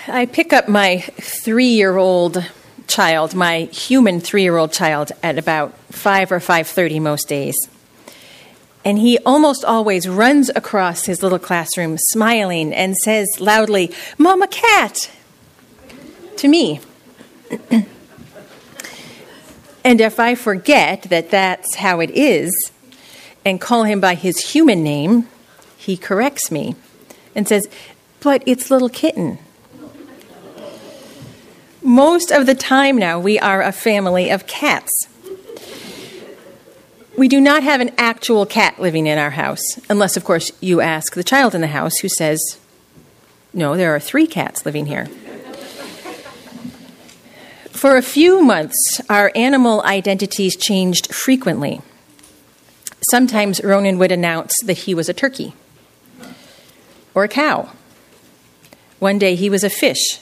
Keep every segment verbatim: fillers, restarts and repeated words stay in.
I pick up my three-year-old child, my human three-year-old child, at about five or five thirty most days. And he almost always runs across his little classroom smiling and says loudly, "Mama Cat," to me. And if I forget that that's how it is and call him by his human name, he corrects me and says, "But it's little kitten." Most of the time now, we are a family of cats. We do not have an actual cat living in our house, unless, of course, you ask the child in the house who says, "No, there are three cats living here." For a few months, our animal identities changed frequently. Sometimes Ronan would announce that he was a turkey or a cow. One day he was a fish.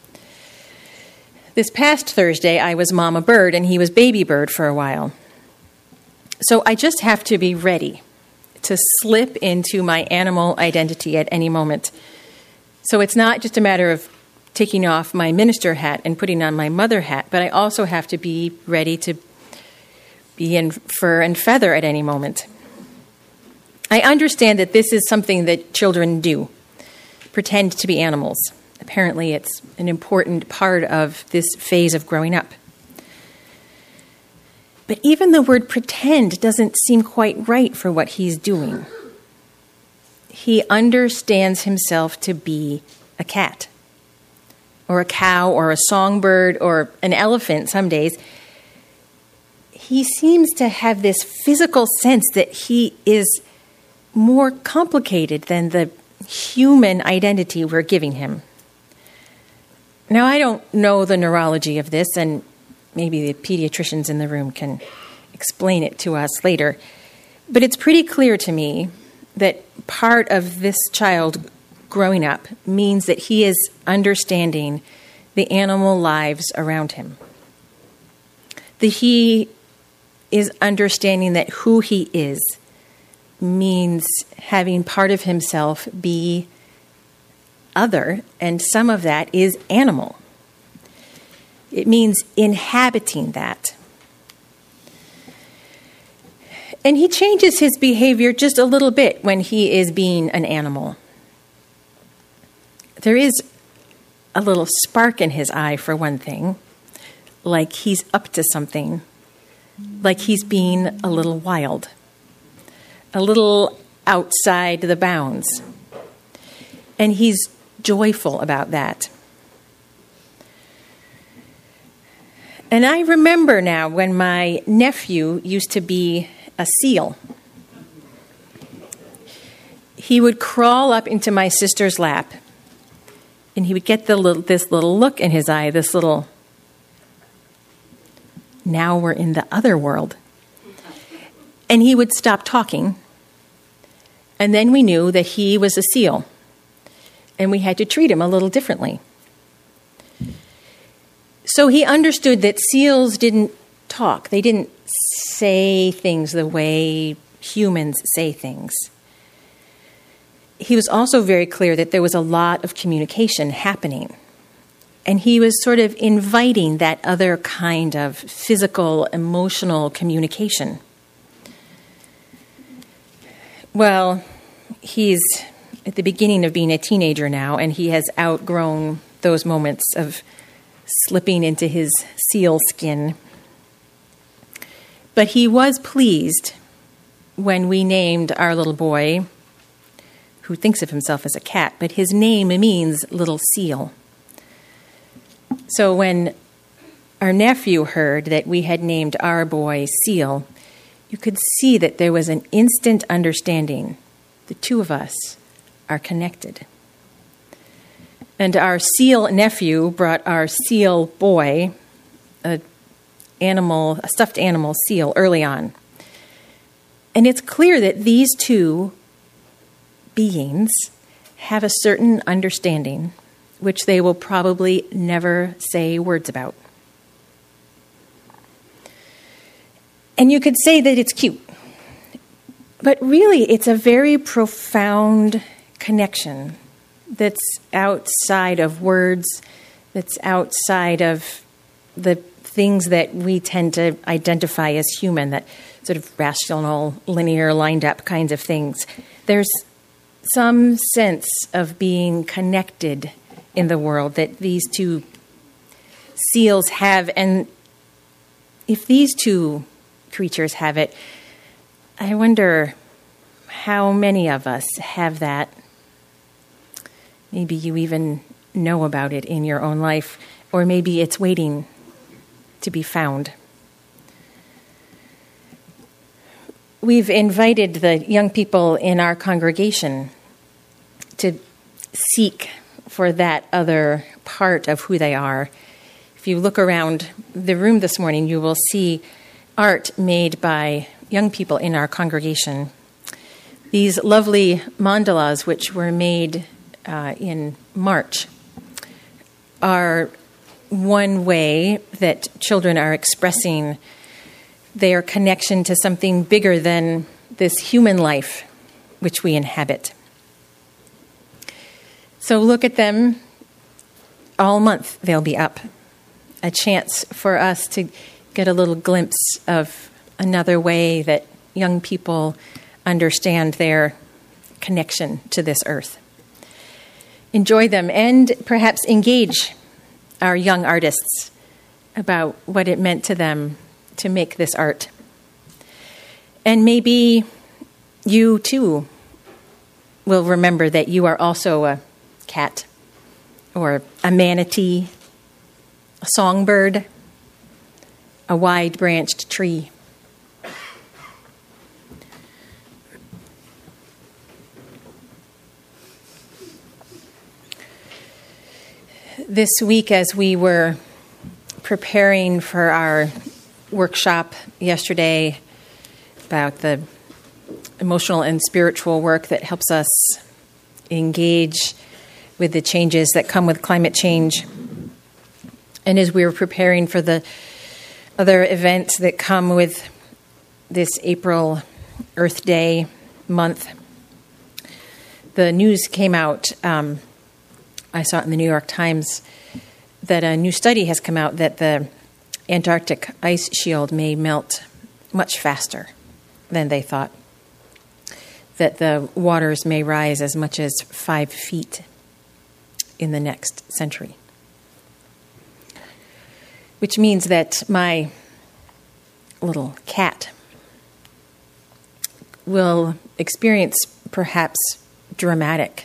This past Thursday, I was Mama Bird and he was Baby Bird for a while. So I just have to be ready to slip into my animal identity at any moment. So it's not just a matter of taking off my minister hat and putting on my mother hat, but I also have to be ready to be in fur and feather at any moment. I understand that this is something that children do, pretend to be animals. Apparently, it's an important part of this phase of growing up. But even the word pretend doesn't seem quite right for what he's doing. He understands himself to be a cat, or a cow, or a songbird, or an elephant some days. He seems to have this physical sense that he is more complicated than the human identity we're giving him. Now, I don't know the neurology of this, and maybe the pediatricians in the room can explain it to us later, but it's pretty clear to me that part of this child growing up means that he is understanding the animal lives around him. That he is understanding that who he is means having part of himself be other, and some of that is animal. It means inhabiting that. And he changes his behavior just a little bit when he is being an animal. There is a little spark in his eye, for one thing, like he's up to something, like he's being a little wild, a little outside the bounds. And he's joyful about that. And I remember now when my nephew used to be a seal. He would crawl up into my sister's lap, and he would get the little, this little look in his eye, this little, now we're in the other world. And he would stop talking, and then we knew that he was a seal, and we had to treat him a little differently. So he understood that seals didn't talk. They didn't say things the way humans say things. He was also very clear that there was a lot of communication happening. And he was sort of inviting that other kind of physical, emotional communication. Well, he's at the beginning of being a teenager now, and he has outgrown those moments of slipping into his seal skin. But he was pleased when we named our little boy, who thinks of himself as a cat, but his name means little seal. So when our nephew heard that we had named our boy Seal, you could see that there was an instant understanding. The two of us are connected. And our seal nephew brought our seal boy, a animal, a stuffed animal seal, early on. And it's clear that these two beings have a certain understanding, which they will probably never say words about. And you could say that it's cute, but really it's a very profound connection that's outside of words, that's outside of the things that we tend to identify as human, that sort of rational, linear, lined up kinds of things. There's some sense of being connected in the world that these two seals have. And if these two creatures have it, I wonder how many of us have that. Maybe you even know about it in your own life, or maybe it's waiting to be found. We've invited the young people in our congregation to seek for that other part of who they are. If you look around the room this morning, you will see art made by young people in our congregation. These lovely mandalas, which were made uh, in March, are one way that children are expressing their connection to something bigger than this human life which we inhabit. So look at them. All month they'll be up. A chance for us to get a little glimpse of another way that young people understand their connection to this earth. Enjoy them and perhaps engage our young artists about what it meant to them to make this art. And maybe you too will remember that you are also a cat or a manatee, a songbird, a wide-branched tree. This week, as we were preparing for our workshop yesterday about the emotional and spiritual work that helps us engage with the changes that come with climate change, and as we were preparing for the other events that come with this April Earth Day month, the news came out, um, I saw it in the New York Times, that a new study has come out that the Antarctic ice shield may melt much faster than they thought, that the waters may rise as much as five feet in the next century. Which means that my little cat will experience perhaps dramatic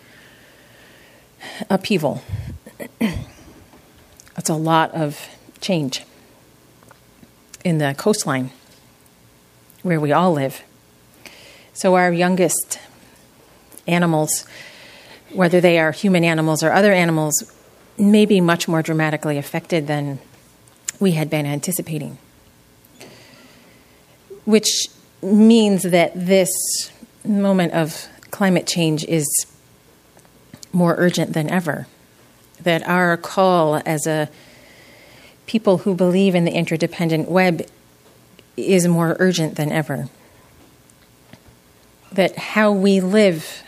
upheaval. That's a lot of change in the coastline where we all live. So our youngest animals, whether they are human animals or other animals, may be much more dramatically affected than we had been anticipating. Which means that this moment of climate change is more urgent than ever. That our call as a people who believe in the interdependent web is more urgent than ever. That how we live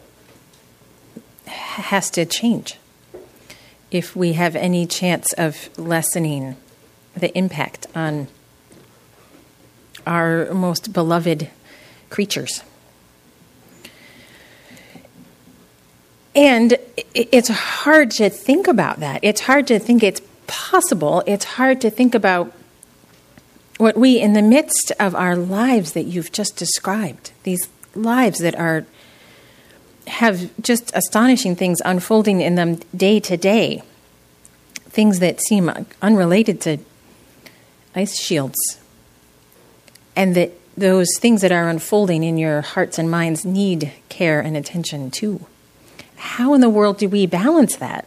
has to change if we have any chance of lessening the impact on our most beloved creatures. And it's hard to think about that. It's hard to think it's possible. It's hard to think about what we, in the midst of our lives that you've just described, these lives that are have just astonishing things unfolding in them day to day, things that seem unrelated to ice shields, and that those things that are unfolding in your hearts and minds need care and attention too. How in the world do we balance that?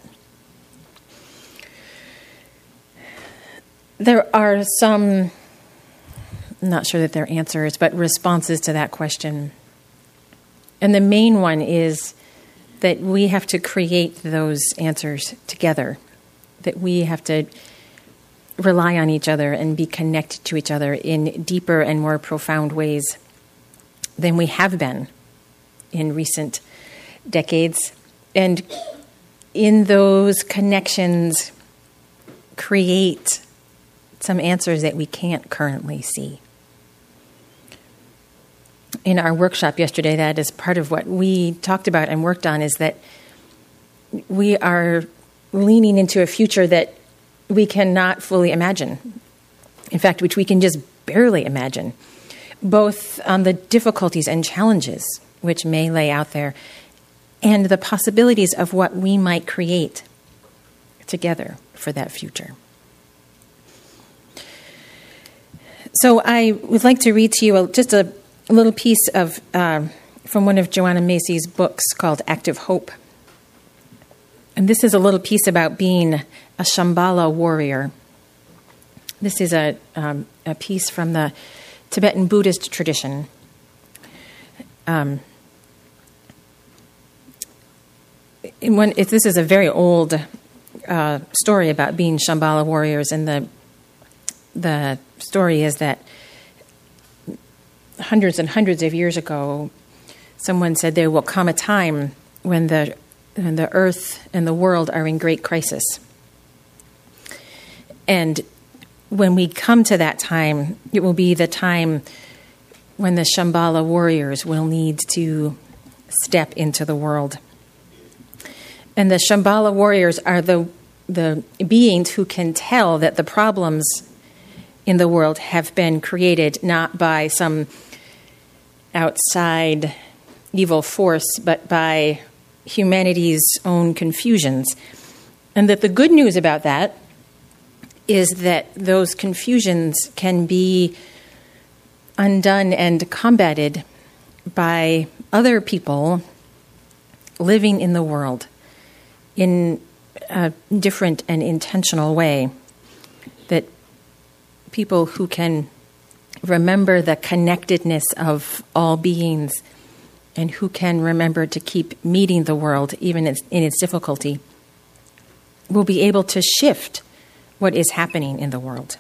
There are some, I'm not sure that they're answers, but responses to that question. And the main one is that we have to create those answers together, that we have to rely on each other and be connected to each other in deeper and more profound ways than we have been in recent decades, and in those connections create some answers that we can't currently see. In our workshop yesterday, that is part of what we talked about and worked on, is that we are leaning into a future that we cannot fully imagine. In fact, which we can just barely imagine, both on the difficulties and challenges which may lay out there and the possibilities of what we might create together for that future. So I would like to read to you a, just a little piece of uh, from one of Joanna Macy's books called Active Hope. And this is a little piece about being a Shambhala warrior. This is a, um, a piece from the Tibetan Buddhist tradition. Um, when, if this is a very old uh, story about being Shambhala warriors, and the the story is that hundreds and hundreds of years ago, someone said there will come a time when the when the earth and the world are in great crisis. And when we come to that time, it will be the time when the Shambhala warriors will need to step into the world. And the Shambhala warriors are the the beings who can tell that the problems in the world have been created not by some outside evil force, but by humanity's own confusions. And that the good news about that is that those confusions can be undone and combated by other people living in the world in a different and intentional way. That people who can remember the connectedness of all beings and who can remember to keep meeting the world even in its difficulty will be able to shift what is happening in the world.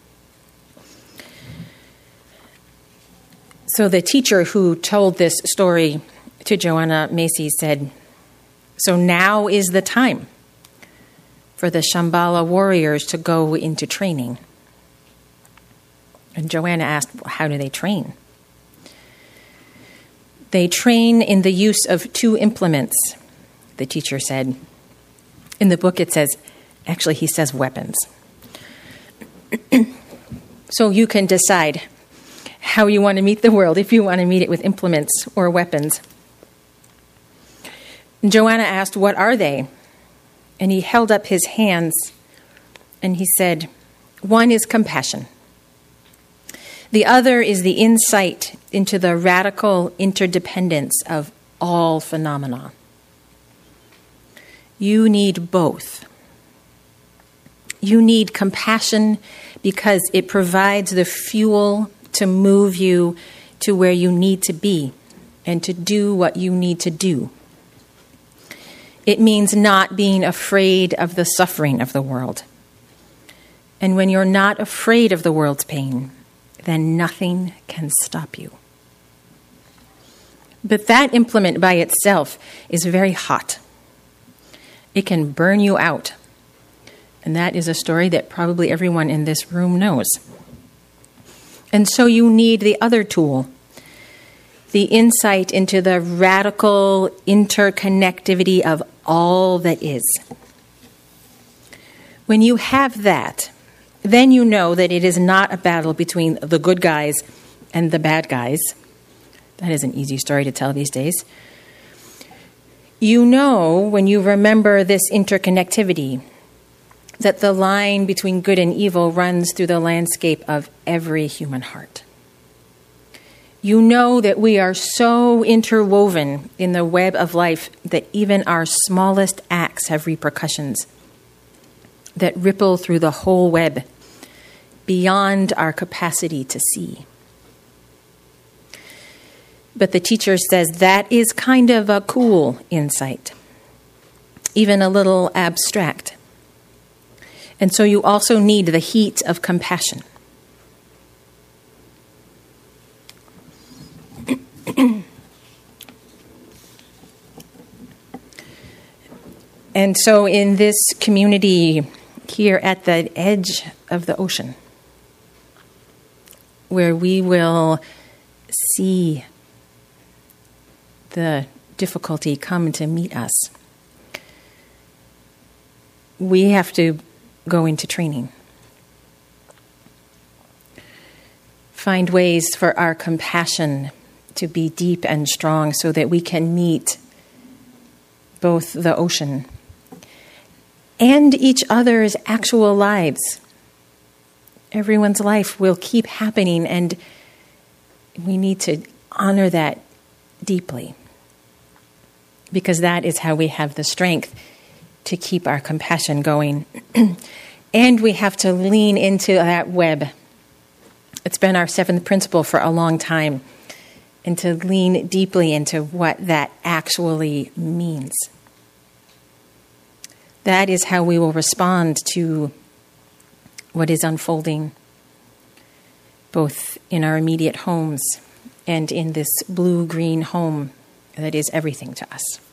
So the teacher who told this story to Joanna Macy said, "So now is the time for the Shambhala warriors to go into training." And Joanna asked, well, how do they train? They train in the use of two implements, the teacher said. In the book it says, actually he says weapons. So you can decide how you want to meet the world, if you want to meet it with implements or weapons. And Joanna asked, what are they? And he held up his hands and he said, one is compassion. The other is the insight into the radical interdependence of all phenomena. You need both. You need compassion because it provides the fuel to move you to where you need to be and to do what you need to do. It means not being afraid of the suffering of the world. And when you're not afraid of the world's pain, then nothing can stop you. But that implement by itself is very hot. It can burn you out. And that is a story that probably everyone in this room knows. And so you need the other tool, the insight into the radical interconnectivity of all that is. When you have that, then you know that it is not a battle between the good guys and the bad guys. That is an easy story to tell these days. You know, when you remember this interconnectivity, that the line between good and evil runs through the landscape of every human heart. You know that we are so interwoven in the web of life that even our smallest acts have repercussions that ripple through the whole web beyond our capacity to see. But the teacher says that is kind of a cool insight, even a little abstract. And so you also need the heat of compassion. And so in this community here at the edge of the ocean, where we will see the difficulty come to meet us, we have to go into training. Find ways for our compassion to be deep and strong so that we can meet both the ocean and each other's actual lives. Everyone's life will keep happening, and we need to honor that deeply, because that is how we have the strength to keep our compassion going. And we have to lean into that web. It's been our seventh principle for a long time, and to lean deeply into what that actually means. That is how we will respond to what is unfolding, both in our immediate homes and in this blue-green home that is everything to us.